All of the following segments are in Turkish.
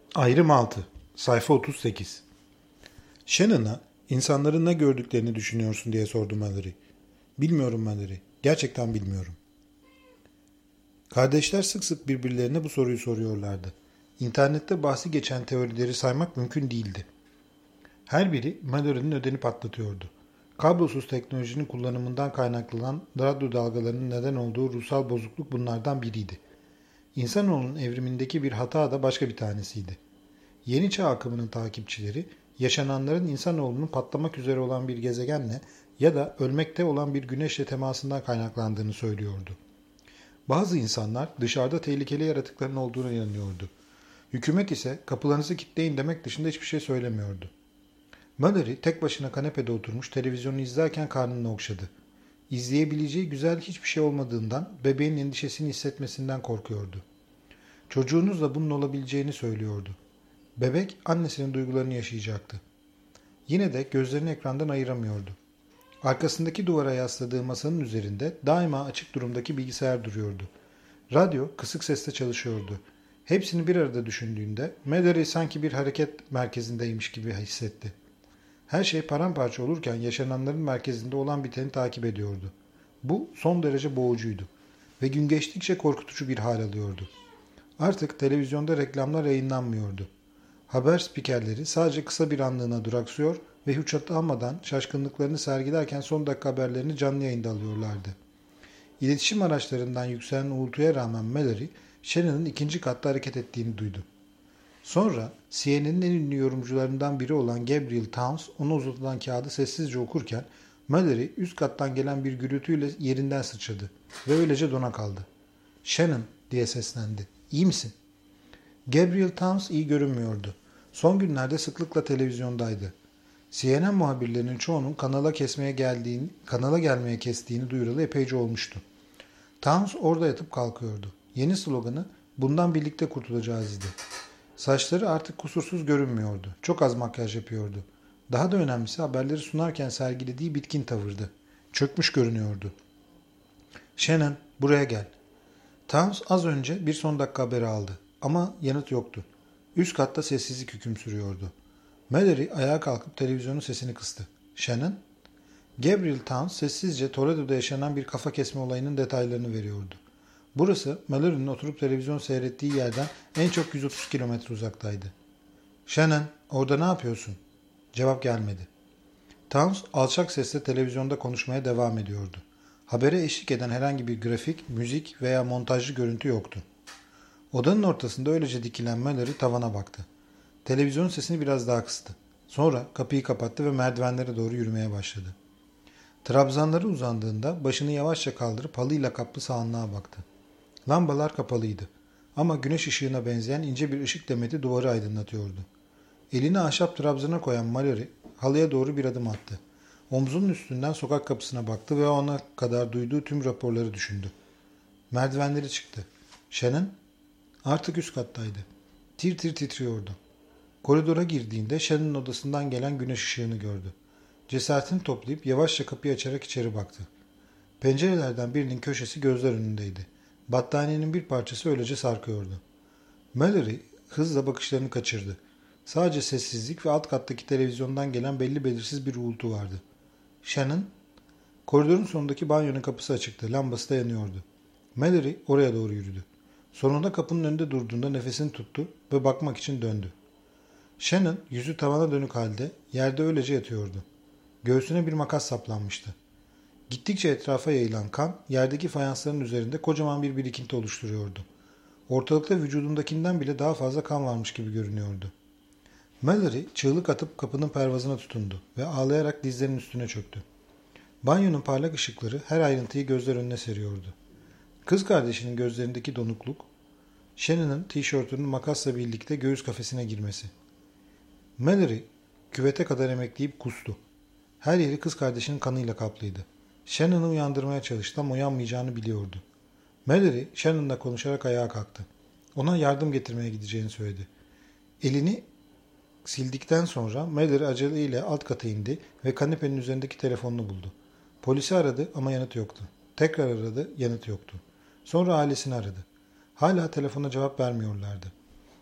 Ayrım 6. Sayfa 38. Shannon'a insanların ne gördüklerini düşünüyorsun diye sordu Mallory. Bilmiyorum Mallory. Gerçekten bilmiyorum. Kardeşler sık sık birbirlerine bu soruyu soruyorlardı. İnternette bahsi geçen teorileri saymak mümkün değildi. Her biri Mallory'nin ödeni patlatıyordu. Kablosuz teknolojinin kullanımından kaynaklanan radyo dalgalarının neden olduğu ruhsal bozukluk bunlardan biriydi. İnsanoğlunun evrimindeki bir hata da başka bir tanesiydi. Yeni çağ akımının takipçileri, yaşananların insanoğlunun patlamak üzere olan bir gezegenle ya da ölmekte olan bir güneşle temasından kaynaklandığını söylüyordu. Bazı insanlar dışarıda tehlikeli yaratıkların olduğuna inanıyordu. Hükümet ise kapılarınızı kilitleyin demek dışında hiçbir şey söylemiyordu. Mallory tek başına kanepede oturmuş televizyonu izlerken karnını okşadı. İzleyebileceği güzel hiçbir şey olmadığından bebeğin endişesini hissetmesinden korkuyordu. Çocuğunuzla bunun olabileceğini söylüyordu. Bebek annesinin duygularını yaşayacaktı. Yine de gözlerini ekrandan ayıramıyordu. Arkasındaki duvara yasladığı masanın üzerinde daima açık durumdaki bilgisayar duruyordu. Radyo kısık sesle çalışıyordu. Hepsini bir arada düşündüğünde Mallory sanki bir hareket merkezindeymiş gibi hissetti. Her şey paramparça olurken yaşananların merkezinde olan biteni takip ediyordu. Bu son derece boğucuydu ve gün geçtikçe korkutucu bir hal alıyordu. Artık televizyonda reklamlar yayınlanmıyordu. Haber spikerleri sadece kısa bir anlığına duraksıyor ve hiç utanmadan şaşkınlıklarını sergilerken son dakika haberlerini canlı yayında alıyorlardı. İletişim araçlarından yükselen uğultuya rağmen Mallory, Shannon'ın ikinci katta hareket ettiğini duydu. Sonra CNN'in en ünlü yorumcularından biri olan Gabriel Towns ona uzatılan kağıdı sessizce okurken Mallory üst kattan gelen bir gürültüyle yerinden sıçradı ve öylece dona kaldı. "Shannon," diye seslendi. "İyi misin?" Gabriel Towns iyi görünmüyordu. Son günlerde sıklıkla televizyondaydı. CNN muhabirlerinin çoğunun kanala gelmeye kestiğini duyuralı epeyce olmuştu. Towns orada yatıp kalkıyordu. Yeni sloganı "Bundan birlikte kurtulacağız" idi. Saçları artık kusursuz görünmüyordu. Çok az makyaj yapıyordu. Daha da önemlisi haberleri sunarken sergilediği bitkin tavırdı. Çökmüş görünüyordu. "Shannon, buraya gel." Towns az önce bir son dakika haberi aldı. Ama yanıt yoktu. Üst katta sessizlik hüküm sürüyordu. Mallory ayağa kalkıp televizyonun sesini kıstı. "Shannon?" Gabriel Towns sessizce Toledo'da yaşanan bir kafa kesme olayının detaylarını veriyordu. Burası Mallory'nin oturup televizyon seyrettiği yerden en çok 130 kilometre uzaktaydı. "Shannon, orada ne yapıyorsun?" Cevap gelmedi. Towns alçak sesle televizyonda konuşmaya devam ediyordu. Habere eşlik eden herhangi bir grafik, müzik veya montajlı görüntü yoktu. Odanın ortasında öylece dikilen Mallory tavana baktı. Televizyon sesini biraz daha kıstı. Sonra kapıyı kapattı ve merdivenlere doğru yürümeye başladı. Trabzanları uzandığında başını yavaşça kaldırıp halıyla kaplı sahanlığa baktı. Lambalar kapalıydı. Ama güneş ışığına benzeyen ince bir ışık demeti duvarı aydınlatıyordu. Elini ahşap trabzana koyan Mallory halıya doğru bir adım attı. Omzunun üstünden sokak kapısına baktı ve ona kadar duyduğu tüm raporları düşündü. Merdivenleri çıktı. Shannon artık üst kattaydı. Tir tir titriyordu. Koridora girdiğinde Shannon'ın odasından gelen güneş ışığını gördü. Cesaretini toplayıp yavaşça kapıyı açarak içeri baktı. Pencerelerden birinin köşesi gözler önündeydi. Battaniyenin bir parçası öylece sarkıyordu. Mallory hızla bakışlarını kaçırdı. Sadece sessizlik ve alt kattaki televizyondan gelen belli belirsiz bir uğultu vardı. Shannon, koridorun sonundaki banyonun kapısı açıktı. Lambası da yanıyordu. Mallory oraya doğru yürüdü. Sonunda kapının önünde durduğunda nefesini tuttu ve bakmak için döndü. Shannon yüzü tavana dönük halde yerde öylece yatıyordu. Göğsüne bir makas saplanmıştı. Gittikçe etrafa yayılan kan yerdeki fayansların üzerinde kocaman bir birikinti oluşturuyordu. Ortalıkta vücudundakinden bile daha fazla kan varmış gibi görünüyordu. Mallory çığlık atıp kapının pervazına tutundu ve ağlayarak dizlerinin üstüne çöktü. Banyonun parlak ışıkları her ayrıntıyı gözler önüne seriyordu. Kız kardeşinin gözlerindeki donukluk, Shannon'ın tişörtünün makasla birlikte göğüs kafesine girmesi. Mallory küvete kadar emekleyip kustu. Her yeri kız kardeşinin kanıyla kaplıydı. Shannon'ı uyandırmaya çalıştı ama uyanmayacağını biliyordu. Mallory, Shannon'la konuşarak ayağa kalktı. Ona yardım getirmeye gideceğini söyledi. Elini sildikten sonra Mallory aceleyle alt kata indi ve kanepenin üzerindeki telefonunu buldu. Polisi aradı ama yanıt yoktu. Tekrar aradı, yanıt yoktu. Sonra ailesini aradı. Hala telefona cevap vermiyorlardı.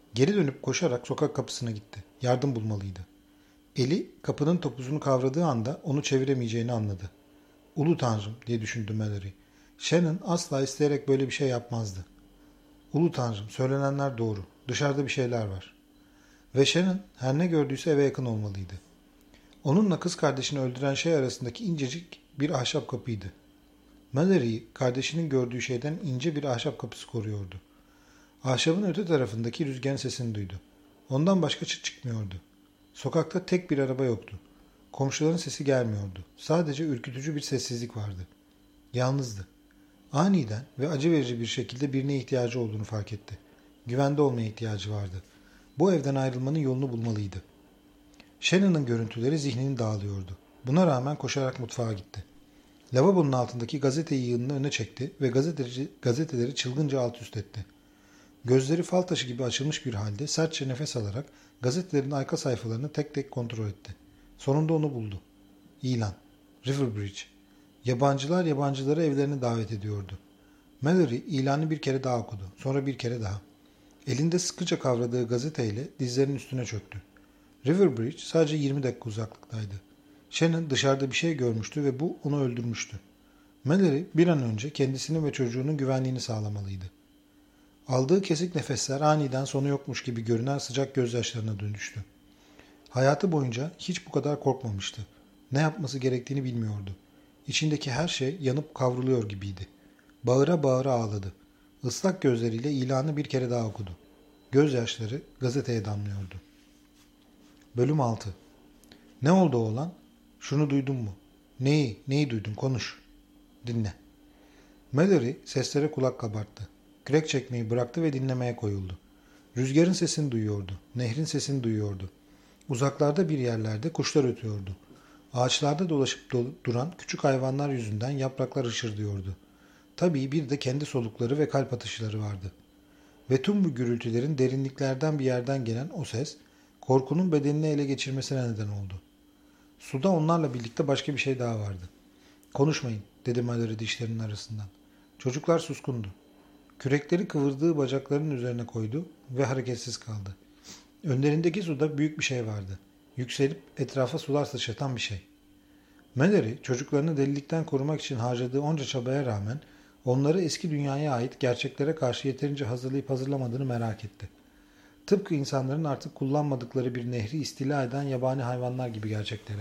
Geri dönüp koşarak sokak kapısına gitti. Yardım bulmalıydı. Eli kapının topuzunu kavradığı anda onu çeviremeyeceğini anladı. Ulu Tanrım diye düşündü Mallory. Shannon asla isteyerek böyle bir şey yapmazdı. Ulu Tanrım, söylenenler doğru. Dışarıda bir şeyler var. Ve Shannon her ne gördüyse eve yakın olmalıydı. Onunla kız kardeşini öldüren şey arasındaki incecik bir ahşap kapıydı. Mallory'yi kardeşinin gördüğü şeyden ince bir ahşap kapısı koruyordu. Ahşabın öte tarafındaki rüzgarın sesini duydu. Ondan başka çıt çıkmıyordu. Sokakta tek bir araba yoktu. Komşuların sesi gelmiyordu. Sadece ürkütücü bir sessizlik vardı. Yalnızdı. Aniden ve acı verici bir şekilde birine ihtiyacı olduğunu fark etti. Güvende olmaya ihtiyacı vardı. Bu evden ayrılmanın yolunu bulmalıydı. Shannon'ın görüntüleri zihnini dağılıyordu. Buna rağmen koşarak mutfağa gitti. Lavabonun altındaki gazete yığınını öne çekti ve gazeteleri çılgınca alt üst etti. Gözleri fal taşı gibi açılmış bir halde sertçe nefes alarak gazetelerin arka sayfalarını tek tek kontrol etti. Sonunda onu buldu. İlan. Riverbridge. Yabancılar yabancıları evlerine davet ediyordu. Mallory ilanı bir kere daha okudu. Sonra bir kere daha. Elinde sıkıca kavradığı gazeteyle dizlerinin üstüne çöktü. Riverbridge sadece 20 dakika uzaklıktaydı. Shannon dışarıda bir şey görmüştü ve bu onu öldürmüştü. Mallory bir an önce kendisinin ve çocuğunun güvenliğini sağlamalıydı. Aldığı kesik nefesler aniden sonu yokmuş gibi görünen sıcak gözyaşlarına dönüştü. Hayatı boyunca hiç bu kadar korkmamıştı. Ne yapması gerektiğini bilmiyordu. İçindeki her şey yanıp kavruluyor gibiydi. Bağıra bağıra ağladı. Islak gözleriyle ilanı bir kere daha okudu. Gözyaşları gazeteye damlıyordu. Bölüm 6. Ne oldu oğlan? Şunu duydun mu? Neyi? Neyi duydun? Konuş. Dinle. Mallory seslere kulak kabarttı. Kürek çekmeyi bıraktı ve dinlemeye koyuldu. Rüzgarın sesini duyuyordu. Nehrin sesini duyuyordu. Uzaklarda bir yerlerde kuşlar ötüyordu. Ağaçlarda dolaşıp duran küçük hayvanlar yüzünden yapraklar hışırdıyordu. Tabii bir de kendi solukları ve kalp atışları vardı. Ve tüm bu gürültülerin derinliklerden bir yerden gelen o ses, korkunun bedenini ele geçirmesine neden oldu. Suda onlarla birlikte başka bir şey daha vardı. Konuşmayın, dedi Mallory dişlerinin arasından. Çocuklar suskundu. Kürekleri kıvırdığı bacaklarının üzerine koydu ve hareketsiz kaldı. Önlerindeki suda büyük bir şey vardı. Yükselip etrafa sular sıçratan bir şey. Mallory çocuklarını delilikten korumak için harcadığı onca çabaya rağmen onları eski dünyaya ait gerçeklere karşı yeterince hazırlayıp hazırlamadığını merak etti. Tıpkı insanların artık kullanmadıkları bir nehri istila eden yabani hayvanlar gibi gerçeklere.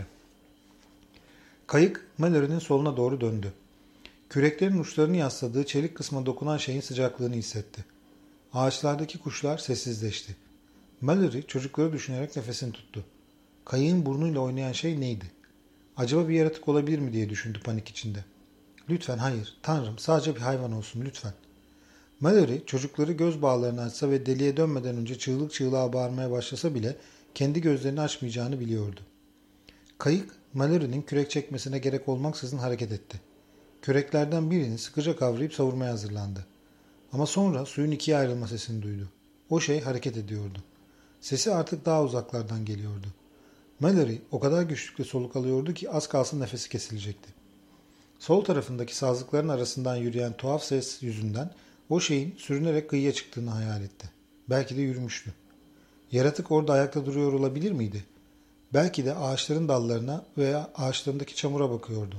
Kayık Mallory'nin soluna doğru döndü. Küreklerin uçlarını yasladığı çelik kısma dokunan şeyin sıcaklığını hissetti. Ağaçlardaki kuşlar sessizleşti. Mallory çocukları düşünerek nefesini tuttu. Kayığın burnuyla oynayan şey neydi? Acaba bir yaratık olabilir mi diye düşündü panik içinde. Lütfen hayır, Tanrım sadece bir hayvan olsun lütfen. Mallory çocukları göz bağlarını açsa ve deliye dönmeden önce çığlık çığlığa bağırmaya başlasa bile kendi gözlerini açmayacağını biliyordu. Kayık Mallory'nin kürek çekmesine gerek olmaksızın hareket etti. Küreklerden birini sıkıca kavrayıp savurmaya hazırlandı. Ama sonra suyun ikiye ayrılma sesini duydu. O şey hareket ediyordu. Sesi artık daha uzaklardan geliyordu. Mallory o kadar güçlükle soluk alıyordu ki az kalsın nefesi kesilecekti. Sol tarafındaki sazlıkların arasından yürüyen tuhaf ses yüzünden o şeyin sürünerek kıyıya çıktığını hayal etti. Belki de yürümüştü. Yaratık orada ayakta duruyor olabilir miydi? Belki de ağaçların dallarına veya ağaçlarındaki çamura bakıyordu.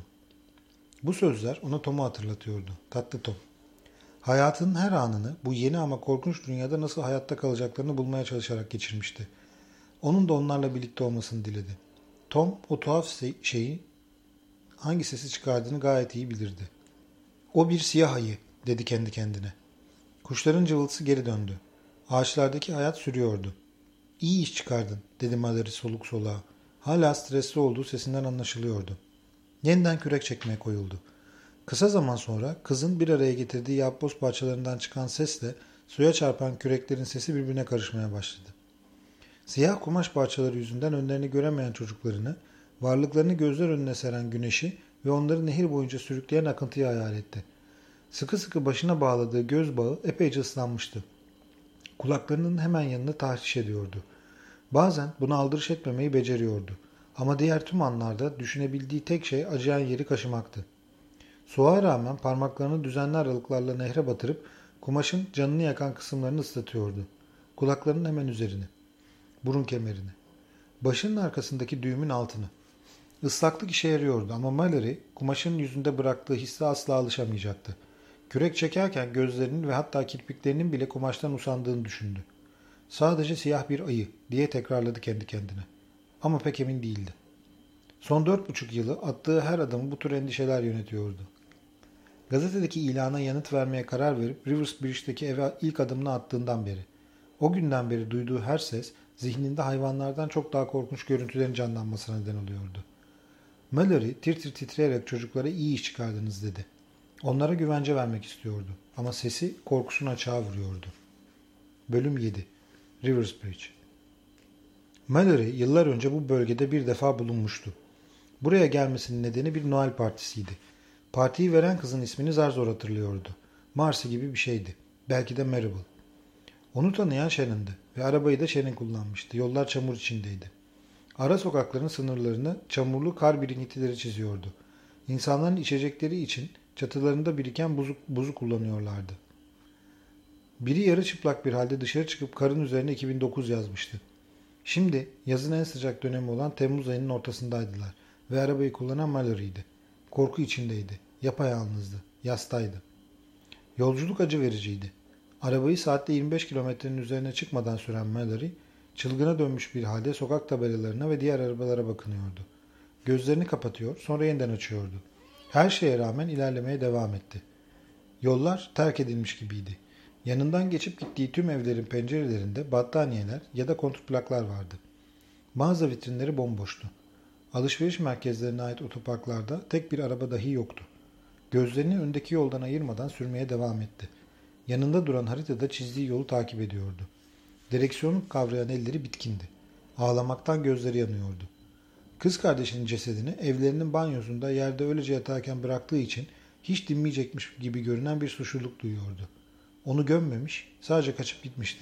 Bu sözler ona Tom'u hatırlatıyordu. Tatlı Tom. Hayatının her anını bu yeni ama korkunç dünyada nasıl hayatta kalacaklarını bulmaya çalışarak geçirmişti. Onun da onlarla birlikte olmasını diledi. Tom o tuhaf şeyi hangi sesi çıkardığını gayet iyi bilirdi. O bir siyah ayı, dedi kendi kendine. Kuşların cıvıltısı geri döndü. Ağaçlardaki hayat sürüyordu. İyi iş çıkardın, dedi Mallory soluk soluğa. Hala stresli olduğu sesinden anlaşılıyordu. Yeniden kürek çekmeye koyuldu. Kısa zaman sonra kızın bir araya getirdiği yapboz parçalarından çıkan sesle suya çarpan küreklerin sesi birbirine karışmaya başladı. Siyah kumaş parçaları yüzünden önlerini göremeyen çocuklarını, varlıklarını gözler önüne seren güneşi ve onları nehir boyunca sürükleyen akıntıyı hayal etti. Sıkı sıkı başına bağladığı göz bağı epeyce ıslanmıştı. Kulaklarının hemen yanını tahriş ediyordu. Bazen buna aldırış etmemeyi beceriyordu. Ama diğer tüm anlarda düşünebildiği tek şey acıyan yeri kaşımaktı. Soğuğa rağmen parmaklarını düzenli aralıklarla nehre batırıp kumaşın canını yakan kısımlarını ıslatıyordu. Kulaklarının hemen üzerine. Burun kemerini. Başının arkasındaki düğümün altını. Islaklık işe yarıyordu ama Mallory kumaşın yüzünde bıraktığı hisse asla alışamayacaktı. Kürek çekerken gözlerinin ve hatta kirpiklerinin bile kumaştan usandığını düşündü. Sadece siyah bir ayı diye tekrarladı kendi kendine. Ama pek emin değildi. Son 4,5 yılı attığı her adımı bu tür endişeler yönetiyordu. Gazetedeki ilana yanıt vermeye karar verip Rivers Bridge'deki eve ilk adımını attığından beri. O günden beri duyduğu her ses zihninde hayvanlardan çok daha korkunç görüntülerin canlanmasına neden oluyordu. Mallory tir tir titreyerek çocuklara iyi iş çıkardınız dedi. Onlara güvence vermek istiyordu ama sesi korkusunu açığa vuruyordu. Bölüm 7. Rivers Bridge. Mallory yıllar önce bu bölgede bir defa bulunmuştu. Buraya gelmesinin nedeni bir Noel partisiydi. Partiyi veren kızın ismini zar zor hatırlıyordu. Marcy gibi bir şeydi. Belki de Maribel. Onu tanıyan Shannon'dı ve arabayı da Shannon kullanmıştı. Yollar çamur içindeydi. Ara sokakların sınırlarını çamurlu kar birikintileri çiziyordu. İnsanların içecekleri için çatılarında biriken buzu kullanıyorlardı. Biri yarı çıplak bir halde dışarı çıkıp karın üzerine 2009 yazmıştı. Şimdi yazın en sıcak dönemi olan Temmuz ayının ortasındaydılar ve arabayı kullanan Mallory'ydi. Korku içindeydi, yapayalnızdı, yastaydı. Yolculuk acı vericiydi. Arabayı saatte 25 kilometrenin üzerine çıkmadan süren Mallory, çılgına dönmüş bir halde sokak tabelalarına ve diğer arabalara bakınıyordu. Gözlerini kapatıyor, sonra yeniden açıyordu. Her şeye rağmen ilerlemeye devam etti. Yollar terk edilmiş gibiydi. Yanından geçip gittiği tüm evlerin pencerelerinde battaniyeler ya da kontrplaklar vardı. Mağaza vitrinleri bomboştu. Alışveriş merkezlerine ait otoparklarda tek bir araba dahi yoktu. Gözlerini öndeki yoldan ayırmadan sürmeye devam etti. Yanında duran haritada çizdiği yolu takip ediyordu. Direksiyonu kavrayan elleri bitkindi. Ağlamaktan gözleri yanıyordu. Kız kardeşinin cesedini evlerinin banyosunda yerde öylece yatarken bıraktığı için hiç dinmeyecekmiş gibi görünen bir suçluluk duyuyordu. Onu gömmemiş, sadece kaçıp gitmişti.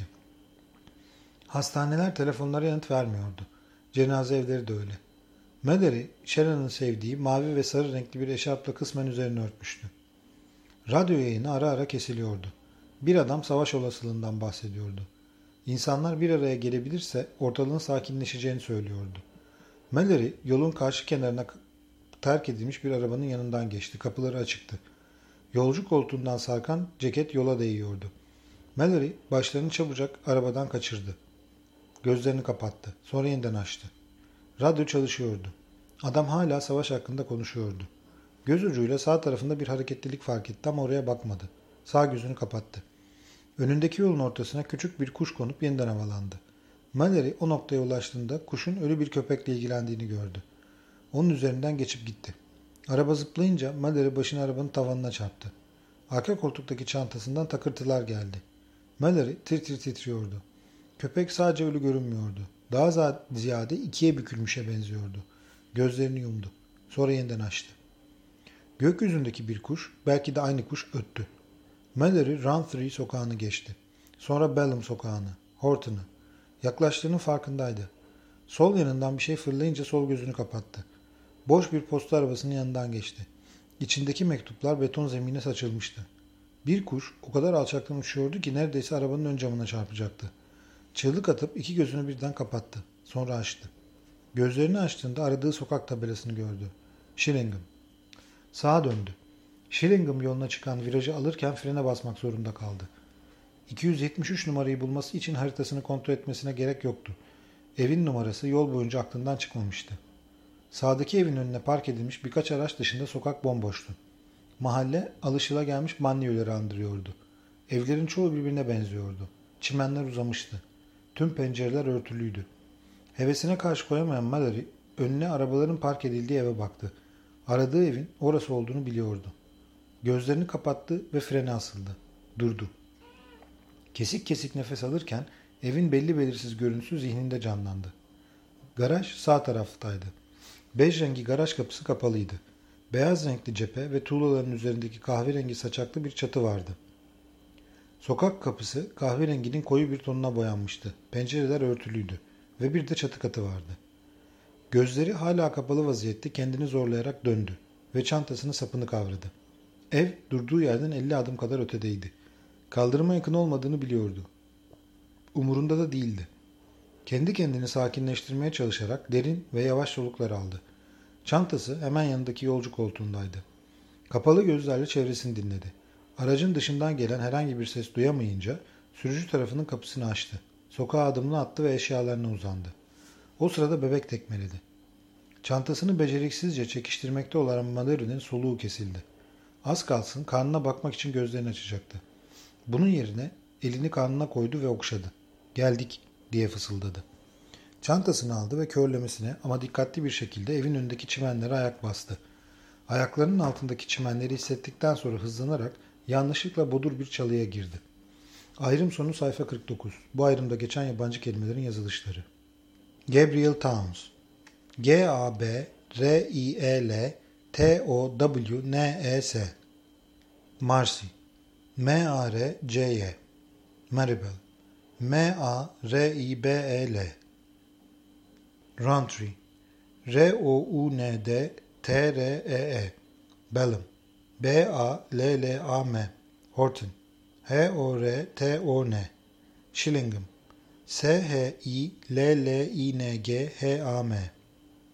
Hastaneler telefonlara yanıt vermiyordu. Cenaze evleri de öyle. Mallory, Shannon'ın sevdiği mavi ve sarı renkli bir eşarpla kısmen üzerine örtmüştü. Radyo yayını ara ara kesiliyordu. Bir adam savaş olasılığından bahsediyordu. İnsanlar bir araya gelebilirse ortalığın sakinleşeceğini söylüyordu. Mallory yolun karşı kenarına terk edilmiş bir arabanın yanından geçti. Kapıları açıktı. Yolcu koltuğundan sarkan ceket yola değiyordu. Mallory başlarını çabucak arabadan kaçırdı. Gözlerini kapattı. Sonra yeniden açtı. Radyo çalışıyordu. Adam hala savaş hakkında konuşuyordu. Göz ucuyla sağ tarafında bir hareketlilik fark etti ama oraya bakmadı. Sağ gözünü kapattı. Önündeki yolun ortasına küçük bir kuş konup yeniden havalandı. Mallory o noktaya ulaştığında kuşun ölü bir köpekle ilgilendiğini gördü. Onun üzerinden geçip gitti. Araba zıplayınca Mallory başını arabanın tavanına çarptı. Arka koltuktaki çantasından takırtılar geldi. Mallory tir tir titriyordu. Köpek sadece ölü görünmüyordu. Daha ziyade ikiye bükülmüşe benziyordu. Gözlerini yumdu. Sonra yeniden açtı. Gökyüzündeki bir kuş, belki de aynı kuş öttü. Mallory Roundtree sokağını geçti. Sonra Bellum sokağını, Horton'u. Yaklaştığının farkındaydı. Sol yanından bir şey fırlayınca sol gözünü kapattı. Boş bir posta arabasının yanından geçti. İçindeki mektuplar beton zemine saçılmıştı. Bir kuş o kadar alçaktan uçuyordu ki neredeyse arabanın ön camına çarpacaktı. Çığlık atıp iki gözünü birden kapattı. Sonra açtı. Gözlerini açtığında aradığı sokak tabelasını gördü. Shillingham. Sağa döndü. Shillingham yoluna çıkan virajı alırken frene basmak zorunda kaldı. 273 numarayı bulması için haritasını kontrol etmesine gerek yoktu. Evin numarası yol boyunca aklından çıkmamıştı. Sağdaki evin önüne park edilmiş birkaç araç dışında sokak bomboştu. Mahalle alışılagelmiş banliyöleri andırıyordu. Evlerin çoğu birbirine benziyordu. Çimenler uzamıştı. Tüm pencereler örtülüydü. Hevesine karşı koyamayan Mallory önüne arabaların park edildiği eve baktı. Aradığı evin orası olduğunu biliyordu. Gözlerini kapattı ve frene asıldı. Durdu. Kesik kesik nefes alırken evin belli belirsiz görüntüsü zihninde canlandı. Garaj sağ taraftaydı. Bej rengi garaj kapısı kapalıydı. Beyaz renkli cephe ve tuğlaların üzerindeki kahverengi saçaklı bir çatı vardı. Sokak kapısı kahverenginin koyu bir tonuna boyanmıştı. Pencereler örtülüydü ve bir de çatı katı vardı. Gözleri hala kapalı vaziyette kendini zorlayarak döndü ve çantasını sapını kavradı. Ev durduğu yerden 50 adım kadar ötedeydi. Kaldırıma yakın olmadığını biliyordu. umurunda da değildi. Kendi kendini sakinleştirmeye çalışarak derin ve yavaş soluklar aldı. Çantası hemen yanındaki yolcu koltuğundaydı. Kapalı gözlerle çevresini dinledi. Aracın dışından gelen herhangi bir ses duyamayınca sürücü tarafının kapısını açtı. Sokağa adımını attı ve eşyalarına uzandı. O sırada bebek tekmeledi. Çantasını beceriksizce çekiştirmekte olan Mallory'nin soluğu kesildi. Az kalsın karnına bakmak için gözlerini açacaktı. Bunun yerine elini karnına koydu ve okşadı. "Geldik," diye fısıldadı. Çantasını aldı ve körlemesine ama dikkatli bir şekilde evin önündeki çimenlere ayak bastı. Ayaklarının altındaki çimenleri hissettikten sonra hızlanarak yanlışlıkla bodur bir çalıya girdi. Ayrım sonu sayfa 49. Bu ayrımda geçen yabancı kelimelerin yazılışları. Gabriel Townes, Gabriel Townes, Marcy, Marcy, Maribel, Maribel, Rountree, Roundtree, Bellum, Ballam, Horton, Horton, Shillingham, Shillingham,